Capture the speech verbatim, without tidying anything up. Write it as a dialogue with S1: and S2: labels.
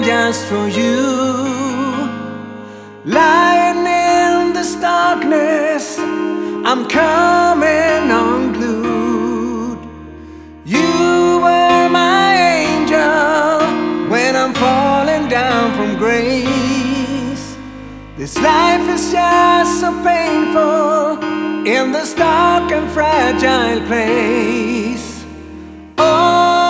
S1: just for you. Lying in this darkness, I'm coming unglued. You were my angel when I'm falling down from grace. This life is just so painful in this dark and fragile place. Oh,